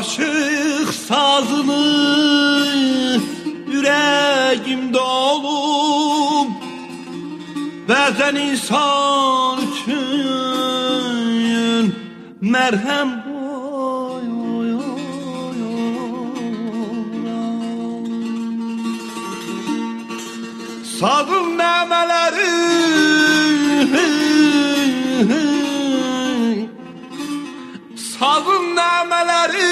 Aşık sazını yüreğimde olup bazen insan için merhem sazın nəmələri sazın nəmələri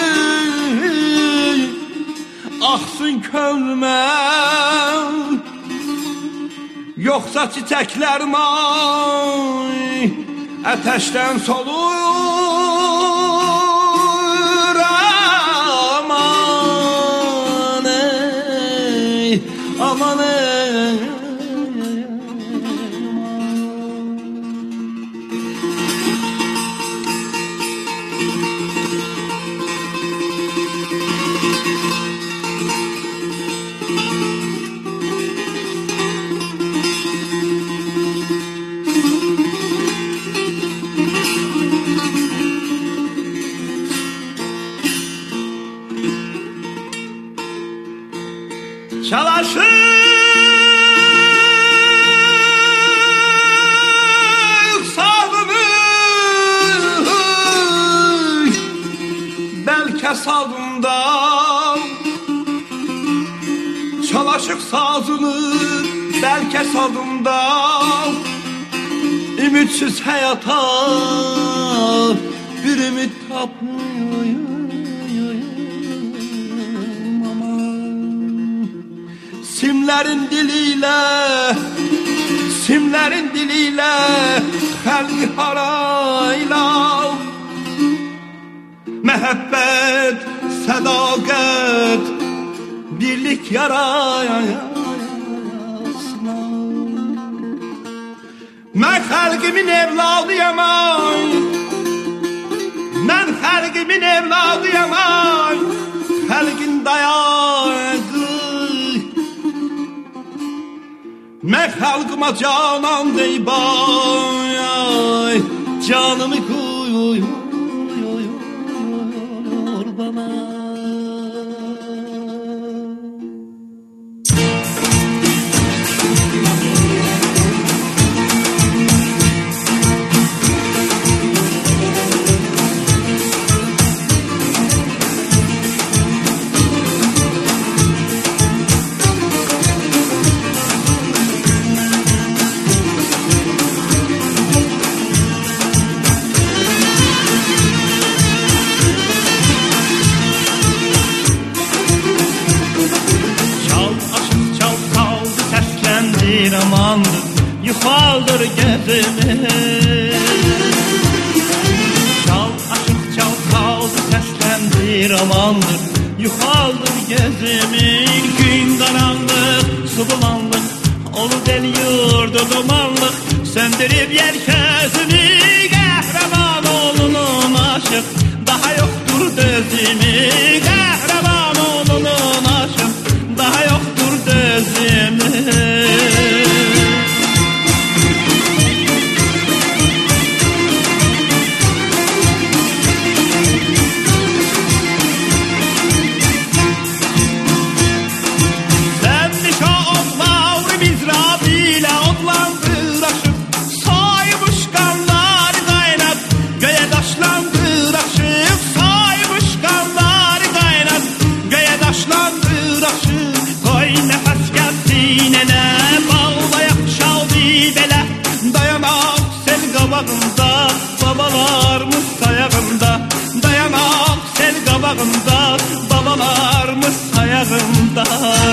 axsın könlümə yoxsa çiçəklərim ay ateşdən solur aman ey aman ey Çalışır sazını belki sazında Çalışır sazını belki sazında ümitsiz hayata bir ümit tapmıyor Simlerin diliyle halki harayla Mehabbet, sadakat, birlik yarayasın Ben halkimin evladıyam ay Ben halkimin evladıyam ay Halkin dayağı Mən xalqıma canan deyib ay Canımı koyuyor bana amandır, yuxaldır gözümü Çal, aşıq çal, kaldı səsləndir amandır Yuxaldır gözümü Gün qaranlıq, su bulanlıq Olub el yurdu dumanlıq Söndürüb yer közünü Qəhrəman oğlunun aşıq Daha yoxdur dözümü Qəhrəman oğlunun aşıq Daha yoxdur dözümü Babalarımız sayağında Dayanak sel qabağında Babalarımız sayağında